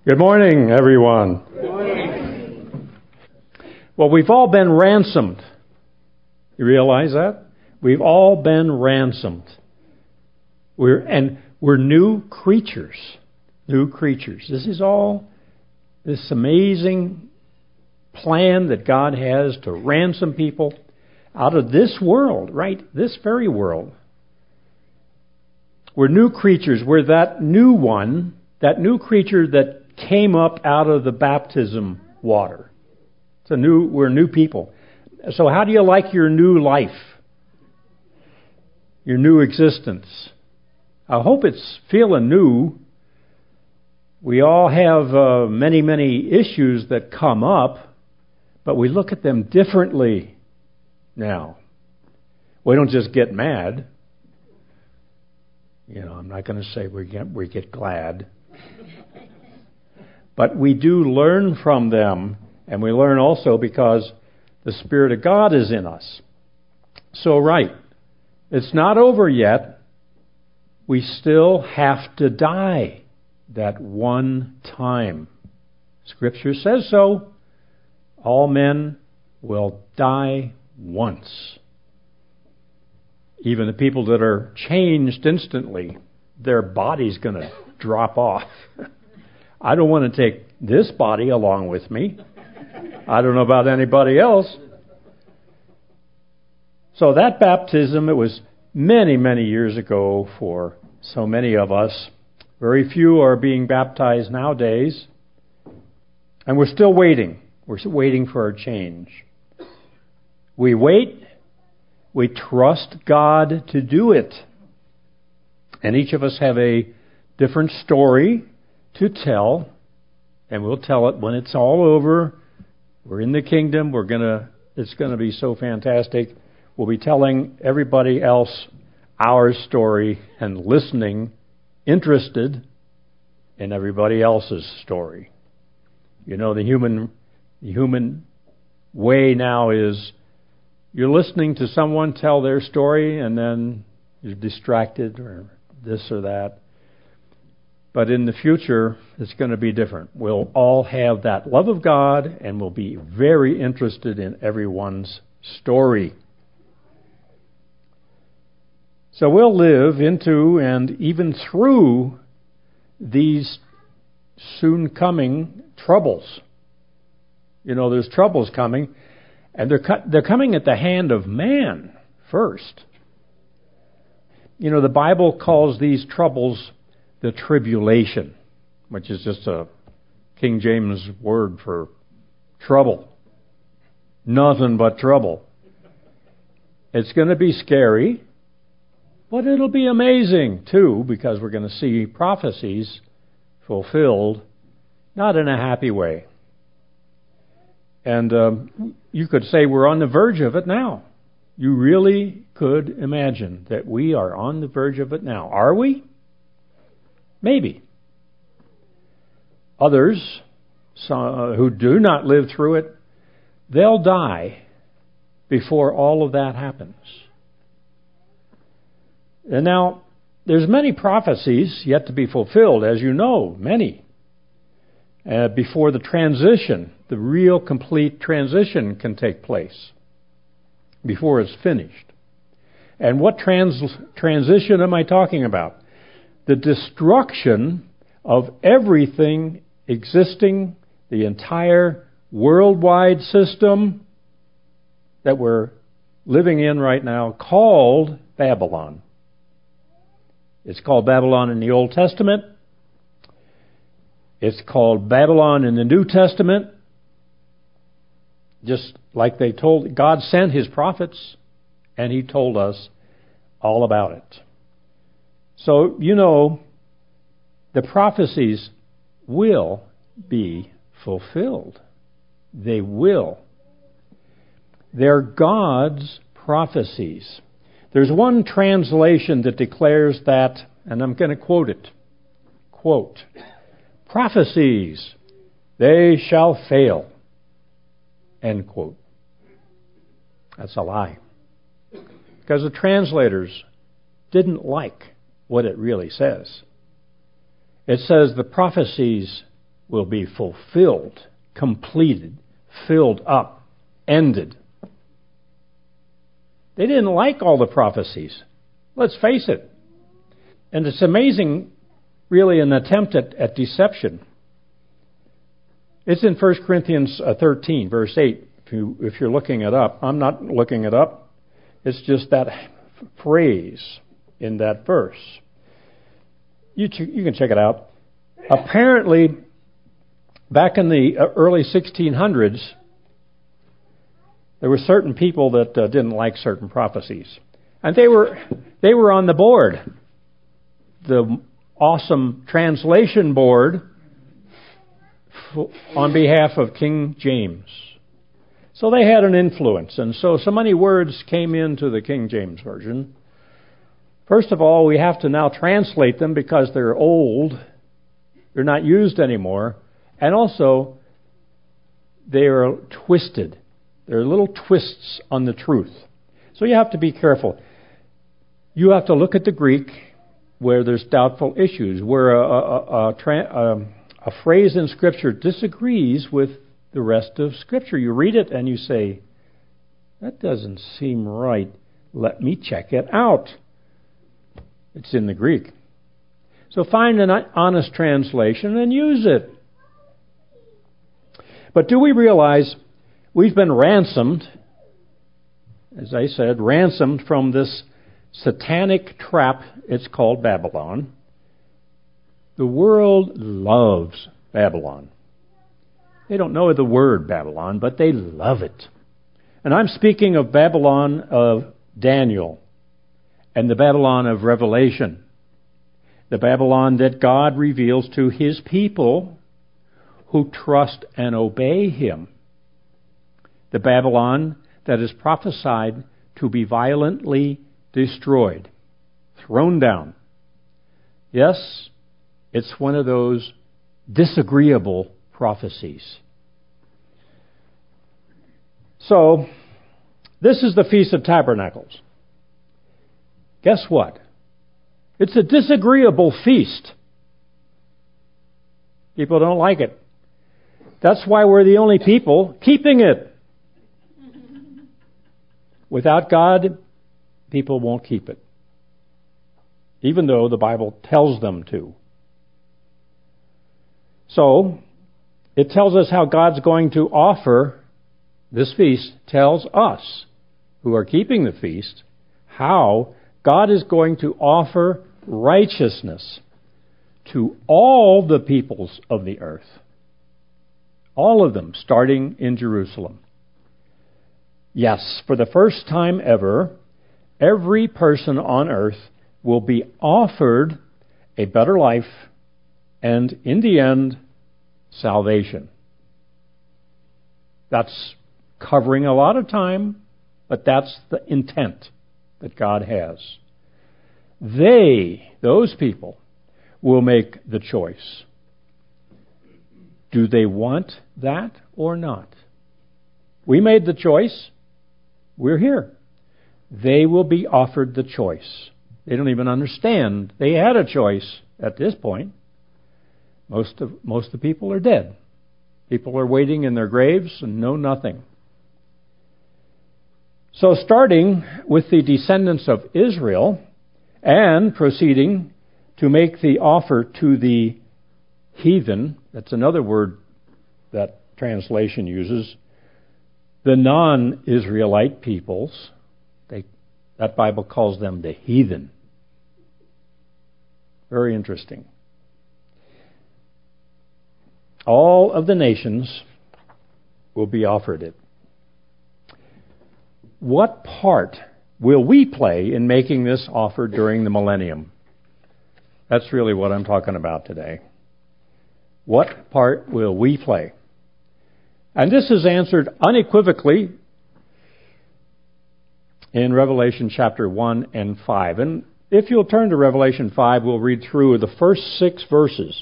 Good morning, everyone. Good morning. Well, we've all been ransomed. You realize that? We've all been ransomed. We're new creatures. New creatures. This is all this amazing plan that God has to ransom people out of this world, right? This very world. We're new creatures. We're that new one, that new creature that came up out of the baptism water. We're new people. So how do you like your new life? Your new existence? I hope it's feeling new. We all have many issues that come up, but we look at them differently now. We don't just get mad. I'm not going to say we get glad. But we do learn from them, and we learn also because the Spirit of God is in us. So, right, it's not over yet. We still have to die that one time. Scripture says so. All men will die once. Even the people that are changed instantly, their body's going to drop off. I don't want to take this body along with me. I don't know about anybody else. So that baptism, it was many years ago for so many of us. Very few are being baptized nowadays. And we're still waiting. We're still waiting for a change. We wait. We trust God to do it. And each of us have a different story to tell, and we'll tell it when it's all over. We're in the kingdom. It's going to be so fantastic. We'll be telling everybody else our story and listening, interested in everybody else's story. The human way now is you're listening to someone tell their story and then you're distracted or this or that. But in the future, it's going to be different. We'll all have that love of God, and we'll be very interested in everyone's story. So we'll live into and even through these soon coming troubles. There's troubles coming, and they're coming at the hand of man first. The Bible calls these troubles the tribulation, which is just a King James word for trouble. Nothing but trouble. It's going to be scary, but it'll be amazing too, because we're going to see prophecies fulfilled, not in a happy way. And you could say we're on the verge of it now. You really could imagine that we are on the verge of it now. Are we? Maybe. Others who do not live through it, they'll die before all of that happens. And now, there's many prophecies yet to be fulfilled, as you know, many. Before the transition, the real complete transition can take place. Before it's finished. And what transition am I talking about? The destruction of everything existing, the entire worldwide system that we're living in right now, called Babylon. It's called Babylon in the Old Testament. It's called Babylon in the New Testament. Just like God sent His prophets, and He told us all about it. So, the prophecies will be fulfilled. They will. They're God's prophecies. There's one translation that declares that, and I'm going to quote it. Quote, "Prophecies, they shall fail." End quote. That's a lie. Because the translators didn't like what it really says. It says the prophecies will be fulfilled, completed, filled up, ended. They didn't like all the prophecies. Let's face it. And it's amazing, really, an attempt at deception. It's in 1 Corinthians 13, verse 8, if you're looking it up. I'm not looking it up. It's just that phrase in that verse. You can check it out. Apparently, back in the early 1600s, there were certain people that didn't like certain prophecies. And they were on the board. The awesome translation board on behalf of King James. So they had an influence. And so many words came into the King James Version. First of all, we have to now translate them because they're old. They're not used anymore. And also, they are twisted. There are little twists on the truth. So you have to be careful. You have to look at the Greek where there's doubtful issues, where a phrase in Scripture disagrees with the rest of Scripture. You read it and you say, that doesn't seem right. Let me check it out. It's in the Greek. So find an honest translation and use it. But do we realize we've been ransomed, as I said, ransomed from this satanic trap it's called Babylon? The world loves Babylon. They don't know the word Babylon, but they love it. And I'm speaking of Babylon of Daniel and the Babylon of Revelation. The Babylon that God reveals to His people who trust and obey Him. The Babylon that is prophesied to be violently destroyed, thrown down. Yes, it's one of those disagreeable prophecies. So, this is the Feast of Tabernacles. Guess what? It's a disagreeable feast. People don't like it. That's why we're the only people keeping it. Without God, people won't keep it, even though the Bible tells them to. So, it tells us how God's going to offer this feast, tells us who are keeping the feast how God is going to offer righteousness to all the peoples of the earth. All of them, starting in Jerusalem. Yes, for the first time ever, every person on earth will be offered a better life and, in the end, salvation. That's covering a lot of time, but that's the intent that God has. Those people, will make the choice. Do they want that or not? We made the choice. We're here. They will be offered the choice. They don't even understand they had a choice at this point. Most of the people are dead. People are waiting in their graves and know nothing. So starting with the descendants of Israel and proceeding to make the offer to the heathen, that's another word that translation uses, the non-Israelite peoples, that Bible calls them the heathen. Very interesting. All of the nations will be offered it. What part will we play in making this offer during the millennium? That's really what I'm talking about today. What part will we play? And this is answered unequivocally in Revelation chapter 1 and 5. And if you'll turn to Revelation 5, we'll read through the first 6 verses.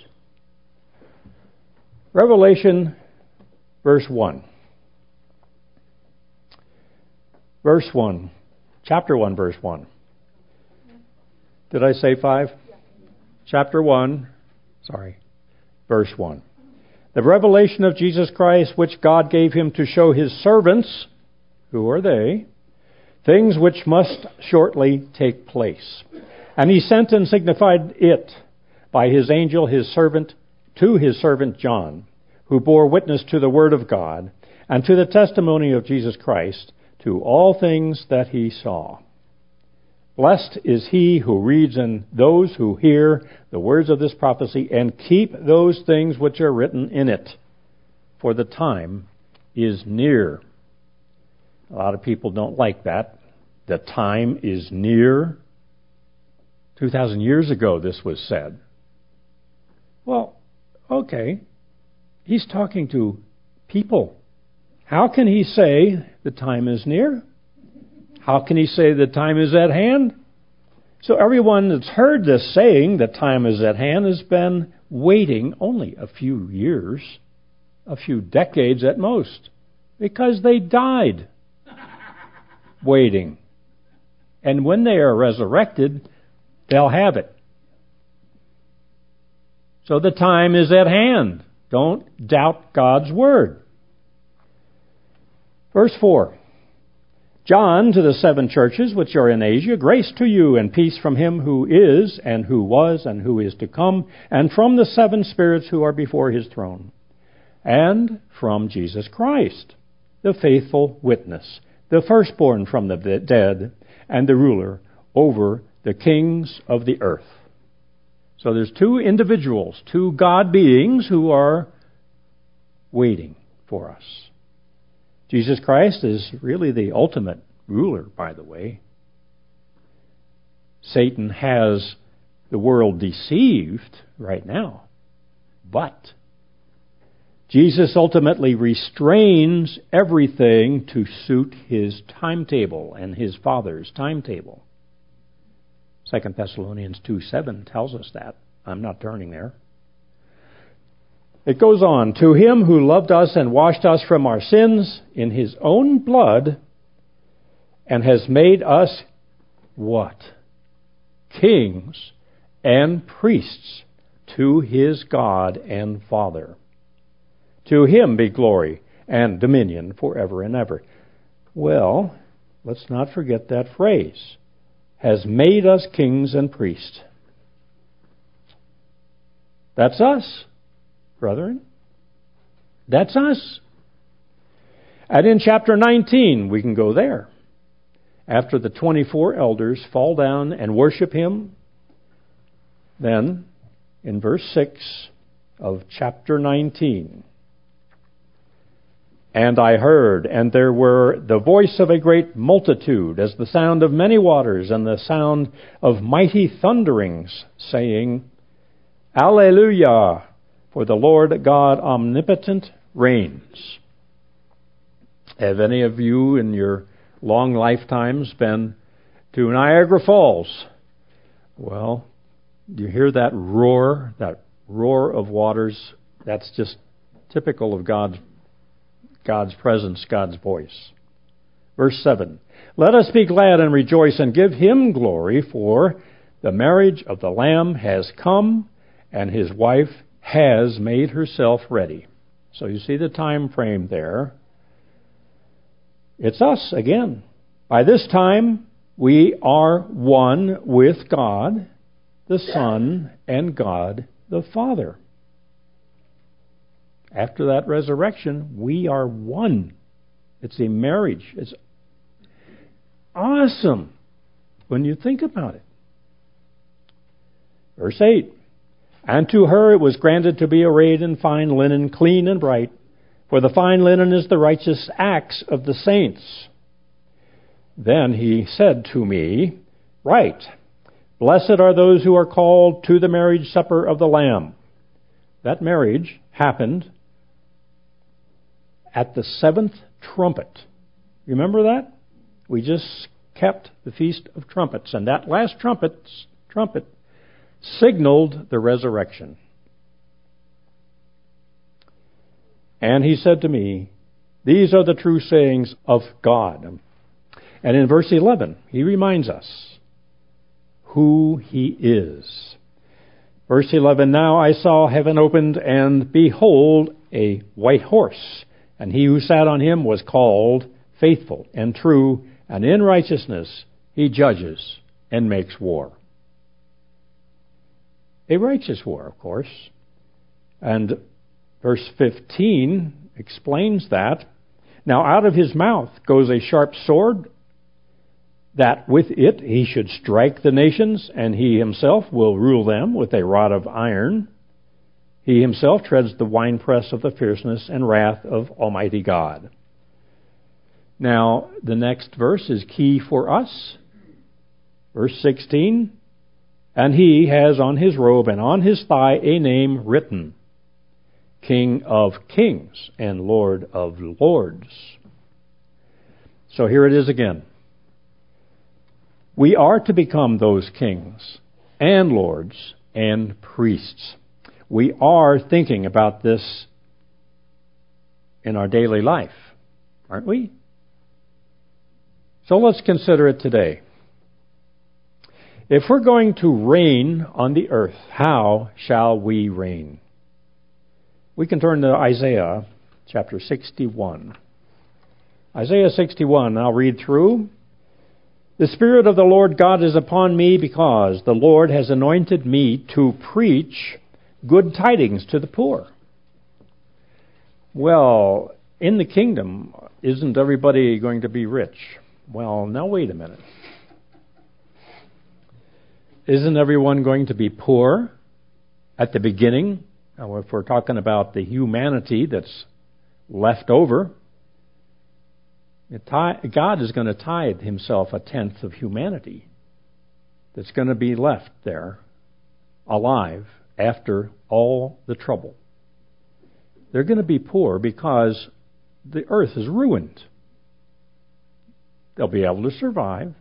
Revelation, verse 1. Verse 1. Chapter 1, verse 1. Did I say 5? Chapter 1, verse 1. the revelation of Jesus Christ, which God gave him to show his servants, who are they, things which must shortly take place. And he sent and signified it by his angel, his servant John, who bore witness to the word of God and to the testimony of Jesus Christ, to all things that he saw. Blessed is he who reads and those who hear the words of this prophecy and keep those things which are written in it, for the time is near. A lot of people don't like that. The time is near. 2,000 years ago this was said. Well, okay. He's talking to people. How can he say the time is near? How can he say the time is at hand? So everyone that's heard this saying, the time is at hand, has been waiting only a few years, a few decades at most, because they died waiting. And when they are resurrected, they'll have it. So the time is at hand. Don't doubt God's word. Verse 4. John, to the 7 churches which are in Asia, grace to you and peace from him who is, and who was, and who is to come, and from the 7 spirits who are before his throne, and from Jesus Christ, the faithful witness, the firstborn from the dead, and the ruler over the kings of the earth. So there's 2 individuals, 2 God beings who are waiting for us. Jesus Christ is really the ultimate ruler, by the way. Satan has the world deceived right now, but Jesus ultimately restrains everything to suit his timetable and his Father's timetable. 2 Thessalonians 2:7 tells us that. I'm not turning there. It goes on, to him who loved us and washed us from our sins in his own blood and has made us what? Kings and priests to his God and Father. To him be glory and dominion forever and ever. Well, let's not forget that phrase. Has made us kings and priests. That's us, brethren. That's us. And in chapter 19, we can go there. After the 24 elders fall down and worship him, then in verse 6 of chapter 19, and I heard, and there were the voice of a great multitude, as the sound of many waters, and the sound of mighty thunderings, saying, Alleluia, for the Lord God omnipotent reigns. Have any of you in your long lifetimes been to Niagara Falls? Well, you hear that roar of waters? That's just typical of God's presence, God's voice. Verse 7, let us be glad and rejoice and give him glory, for the marriage of the Lamb has come, and his wife has made herself ready. So you see the time frame there. It's us again. By this time, we are one with God, the Son, and God, the Father. After that resurrection, we are one. It's a marriage. It's awesome when you think about it. Verse 8, and to her it was granted to be arrayed in fine linen, clean and bright, for the fine linen is the righteous acts of the saints. Then he said to me, write, blessed are those who are called to the marriage supper of the Lamb. That marriage happened at the 7th trumpet. Remember that? We just kept the Feast of Trumpets, and that last trumpet signaled the resurrection. And he said to me, these are the true sayings of God. And in verse 11, he reminds us who he is. Verse 11, now I saw heaven opened, and behold, a white horse, and he who sat on him was called Faithful and True, and in righteousness he judges and makes war. A righteous war, of course. And verse 15 explains that. Now out of his mouth goes a sharp sword, that with it he should strike the nations, and he himself will rule them with a rod of iron. He himself treads the winepress of the fierceness and wrath of Almighty God. Now, the next verse is key for us. Verse 16, and he has on his robe and on his thigh a name written, King of Kings and Lord of Lords. So here it is again. We are to become those kings and lords and priests. We are thinking about this in our daily life, aren't we? So let's consider it today. If we're going to reign on the earth, how shall we reign? We can turn to Isaiah chapter 61. Isaiah 61, I'll read through. The Spirit of the Lord God is upon me, because the Lord has anointed me to preach good tidings to the poor. Well, in the kingdom, isn't everybody going to be rich? Well, now wait a minute. Isn't everyone going to be poor at the beginning? Now, if we're talking about the humanity that's left over, God is going to tithe himself a tenth of humanity that's going to be left there alive after all the trouble. They're going to be poor because the earth is ruined. They'll be able to survive.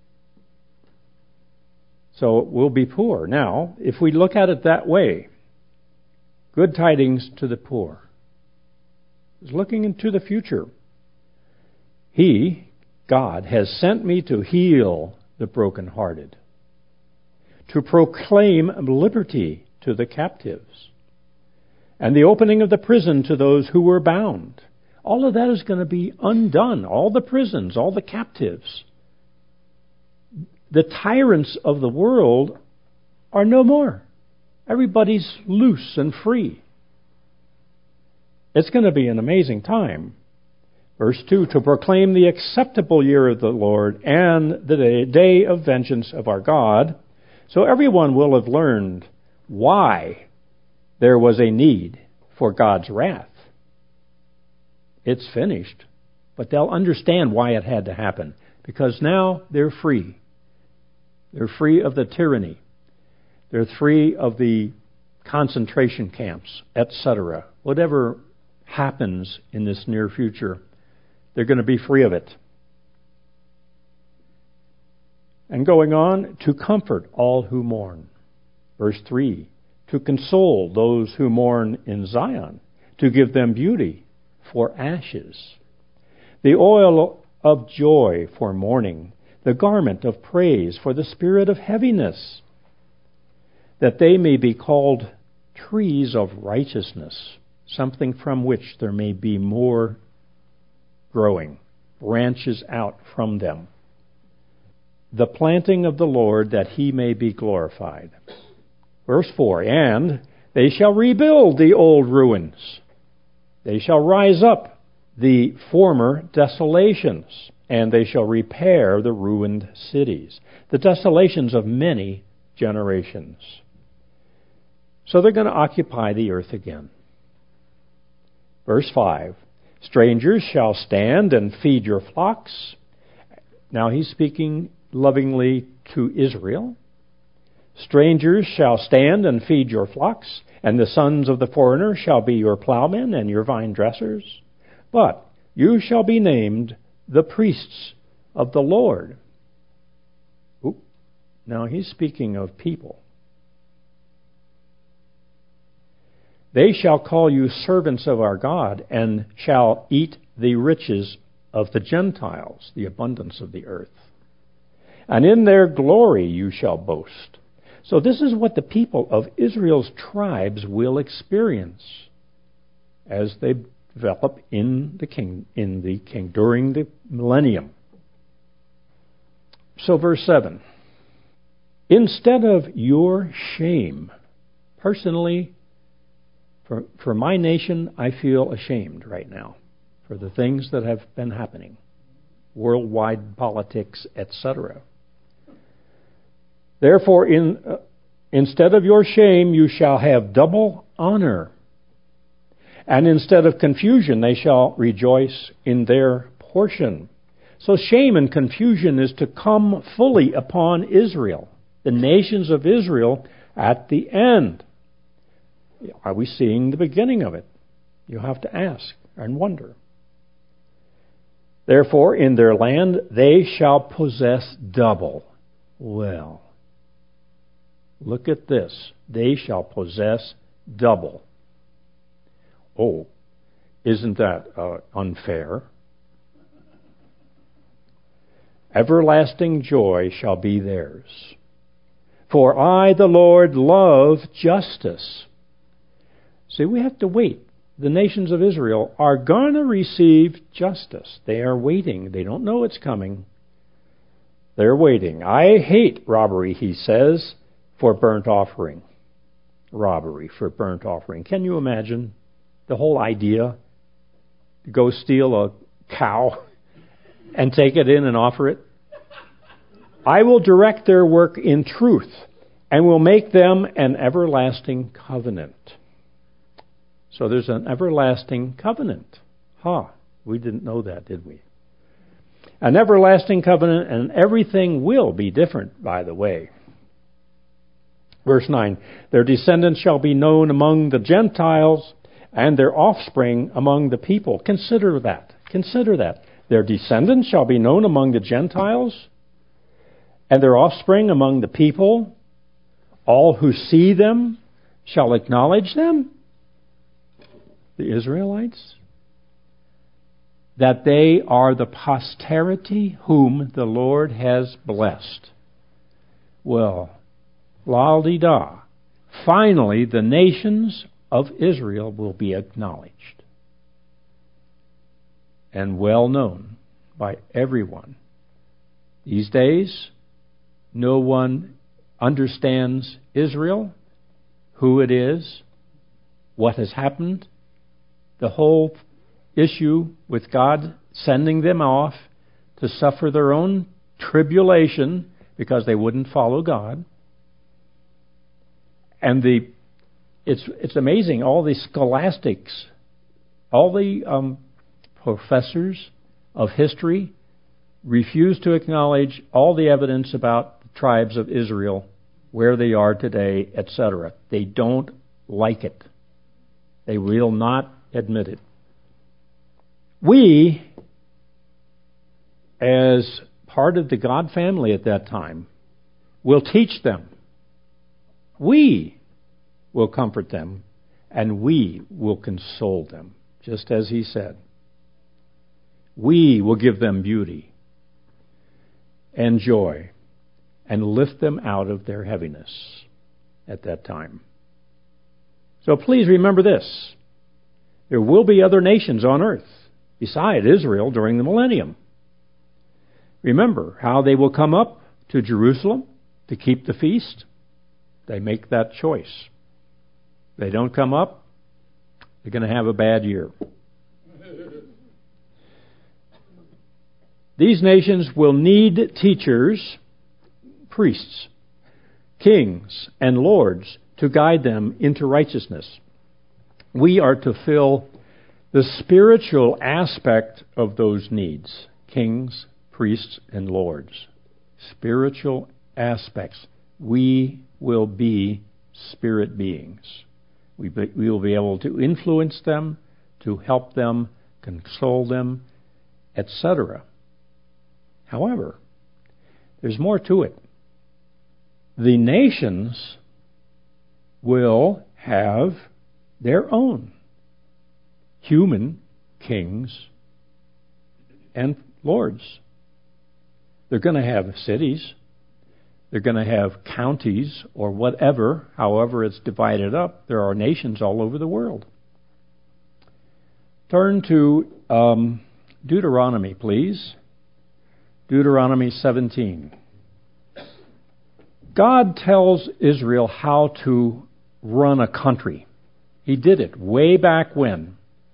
So we'll be poor. Now, if we look at it that way, good tidings to the poor is looking into the future. He, God, has sent me to heal the brokenhearted, to proclaim liberty to the captives, and the opening of the prison to those who were bound. All of that is going to be undone. All the prisons, all the captives. The tyrants of the world are no more. Everybody's loose and free. It's going to be an amazing time. Verse 2, to proclaim the acceptable year of the Lord and the day of vengeance of our God. So everyone will have learned why there was a need for God's wrath. It's finished, but they'll understand why it had to happen, because now they're free. They're free of the tyranny. They're free of the concentration camps, etc. Whatever happens in this near future, they're going to be free of it. And going on, to comfort all who mourn. Verse 3, to console those who mourn in Zion, to give them beauty for ashes, the oil of joy for mourning, the garment of praise for the spirit of heaviness, that they may be called trees of righteousness, something from which there may be more growing, branches out from them. The planting of the Lord, that he may be glorified. Verse 4, and they shall rebuild the old ruins. They shall rise up the former desolations, and they shall repair the ruined cities, the desolations of many generations. So they're going to occupy the earth again. Verse 5, strangers shall stand and feed your flocks. Now he's speaking lovingly to Israel. Strangers shall stand and feed your flocks, and the sons of the foreigner shall be your plowmen and your vine dressers. But you shall be named the priests of the Lord. Now he's speaking of people. They shall call you servants of our God, and shall eat the riches of the Gentiles, the abundance of the earth. And in their glory you shall boast. So this is what the people of Israel's tribes will experience as they develop in the king during the millennium. So verse 7. Instead of your shame, personally, for my nation, I feel ashamed right now for the things that have been happening, worldwide politics, etc. Therefore, instead of your shame, you shall have double honor. And instead of confusion, they shall rejoice in their portion. So shame and confusion is to come fully upon Israel, the nations of Israel, at the end. Are we seeing the beginning of it? You have to ask and wonder. Therefore, in their land they shall possess double. Well, look at this. They shall possess double. Oh, isn't that unfair? Everlasting joy shall be theirs. For I, the Lord, love justice. See, we have to wait. The nations of Israel are going to receive justice. They are waiting. They don't know it's coming. They're waiting. I hate robbery, he says, for burnt offering. Robbery for burnt offering. Can you imagine the whole idea? To go steal a cow and take it in and offer it? I will direct their work in truth and will make them an everlasting covenant. So there's an everlasting covenant. We didn't know that, did we? An everlasting covenant, and everything will be different, by the way. Verse 9, their descendants shall be known among the Gentiles, and their offspring among the people. Consider that. Consider that. Their descendants shall be known among the Gentiles, and their offspring among the people. All who see them shall acknowledge them. The Israelites, that they are the posterity whom the Lord has blessed. Well, la-di-da. Finally, the nations of Israel will be acknowledged and well known by everyone. These days, no one understands Israel, who it is, what has happened. The whole issue with God sending them off to suffer their own tribulation because they wouldn't follow God. And it's amazing, all the scholastics, all the professors of history refuse to acknowledge all the evidence about the tribes of Israel, where they are today, etc. They don't like it. They will not admit it. We, as part of the God family at that time, will teach them. We will comfort them, and we will console them, just as he said. We will give them beauty and joy and lift them out of their heaviness at that time. So please remember this. There will be other nations on earth beside Israel during the millennium. Remember how they will come up to Jerusalem to keep the feast. They make that choice. They don't come up, they're going to have a bad year. These nations will need teachers, priests, kings, and lords to guide them into righteousness. We are to fill the spiritual aspect of those needs. Kings, priests, and lords. Spiritual aspects. We will be spirit beings. We will be able to influence them, to help them, console them, etc. However, there's more to it. The nations will have their own human kings and lords. They're going to have cities. They're going to have counties or whatever, however it's divided up. There are nations all over the world. Turn to Deuteronomy, please. Deuteronomy 17. God tells Israel how to run a country. He did it way back when.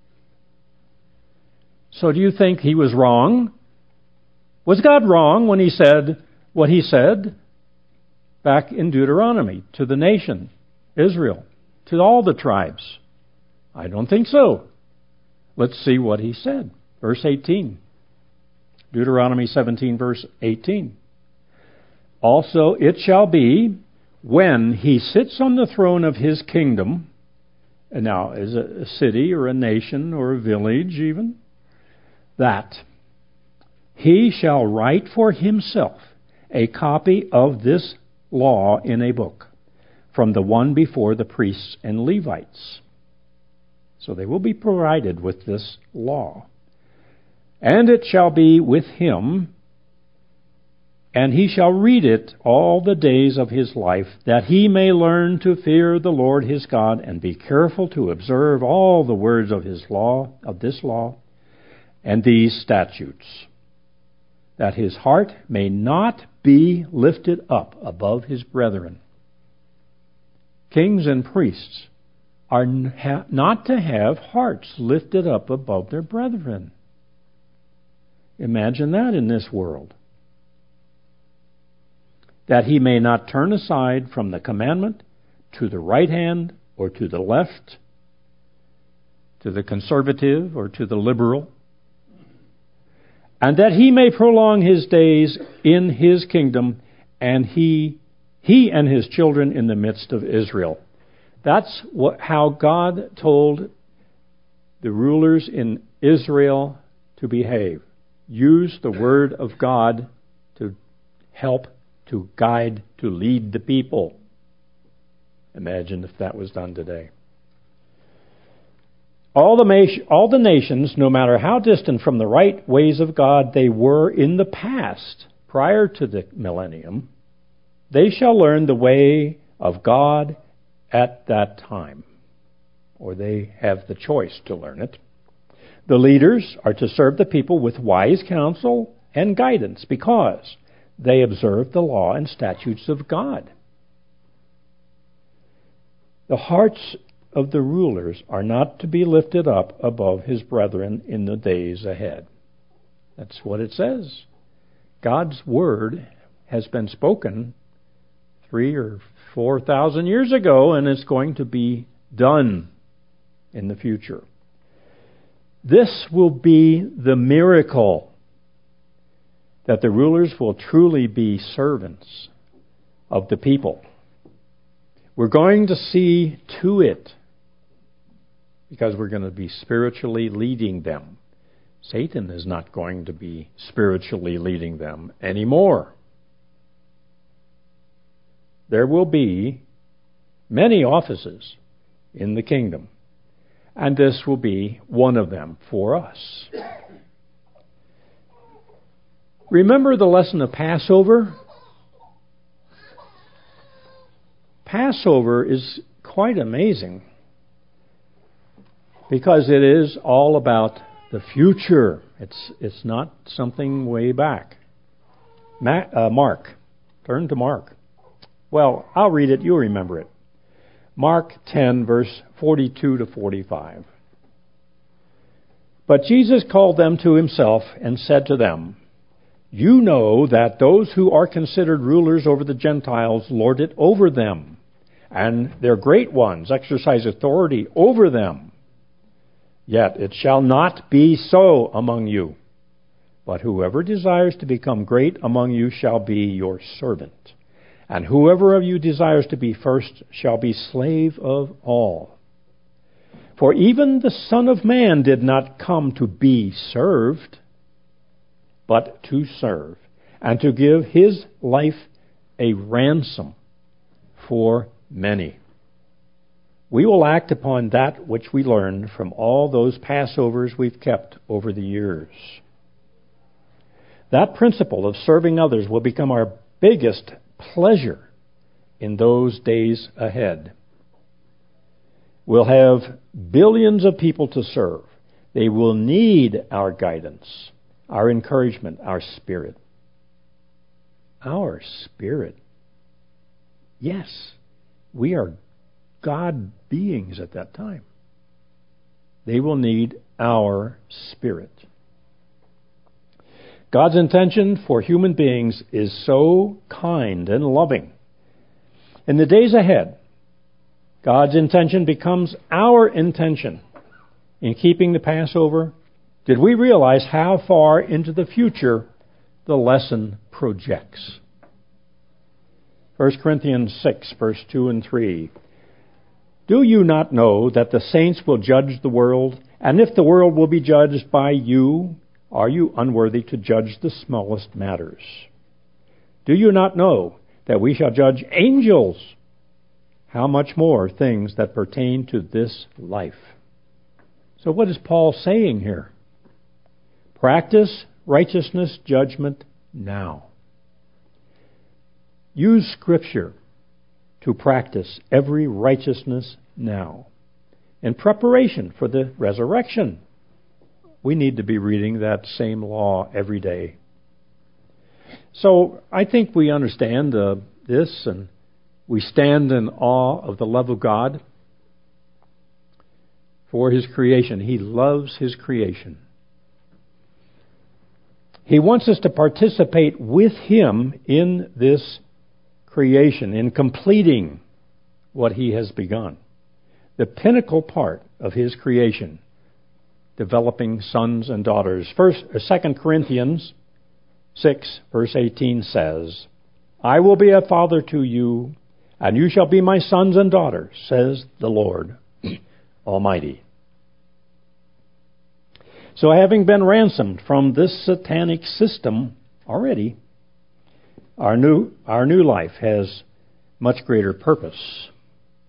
So do you think he was wrong? Was God wrong when he said what he said back in Deuteronomy to the nation, Israel, to all the tribes? I don't think so. Let's see what he said. Verse 18. Deuteronomy 17, verse 18. Also it shall be when he sits on the throne of his kingdom, and now is a city or a nation or a village even, that he shall write for himself a copy of this law in a book from the one before the priests and Levites. So they will be provided with this law. And it shall be with him, and he shall read it all the days of his life, that he may learn to fear the Lord his God, and be careful to observe all the words of his law, of this law, and these statutes, that his heart may not be lifted up above his brethren. Kings and priests are not to have hearts lifted up above their brethren. Imagine that in this world. That he may not turn aside from the commandment to the right hand or to the left, to the conservative or to the liberal, and that he may prolong his days in his kingdom, and he and his children in the midst of Israel. That's how God told the rulers in Israel to behave. Use the word of God to help, to guide, to lead the people. Imagine if that was done today. All the nations, no matter how distant from the right ways of God they were in the past, prior to the millennium, they shall learn the way of God at that time. Or they have the choice to learn it. The leaders are to serve the people with wise counsel and guidance because they observe the law and statutes of God. The hearts of the rulers are not to be lifted up above his brethren in the days ahead. That's what it says. God's word has been spoken 3,000 or 4,000 years ago, and it's going to be done in the future. This will be the miracle, that the rulers will truly be servants of the people. We're going to see to it, because we're going to be spiritually leading them. Satan is not going to be spiritually leading them anymore. There will be many offices in the kingdom, and this will be one of them for us. Remember the lesson of Passover? Passover is quite amazing because it is all about the future. It's not something way back. Mark. Turn to Mark. Well, I'll read it. You'll remember it. Mark 10, verse 42 to 45. But Jesus called them to himself and said to them, "You know that those who are considered rulers over the Gentiles lord it over them, and their great ones exercise authority over them. Yet it shall not be so among you. But whoever desires to become great among you shall be your servant. And whoever of you desires to be first shall be slave of all. For even the Son of Man did not come to be served, but to serve, and to give his life a ransom for many." We will act upon that which we learned from all those Passovers we've kept over the years. That principle of serving others will become our biggest pleasure in those days ahead. We'll have billions of people to serve. They will need our guidance, our encouragement, our spirit. Our spirit. Yes, we are God beings at that time. They will need our spirit. God's intention for human beings is so kind and loving. In the days ahead, God's intention becomes our intention. In keeping the Passover, did we realize how far into the future the lesson projects? 1 Corinthians 6, verse 2 and 3. Do you not know that the saints will judge the world? And if the world will be judged by you, are you unworthy to judge the smallest matters? Do you not know that we shall judge angels? How much more things that pertain to this life? So what is Paul saying here? Practice righteousness judgment now. Use Scripture to practice every righteousness now. In preparation for the resurrection, we need to be reading that same law every day. So I think we understand this, and we stand in awe of the love of God for His creation. He loves His creation. He wants us to participate with Him in this creation, in completing what He has begun. The pinnacle part of His creation, developing sons and daughters. 2 Corinthians 6, verse 18 says, I will be a father to you, and you shall be my sons and daughters, says the Lord Almighty. So having been ransomed from this satanic system already, our new life has much greater purpose.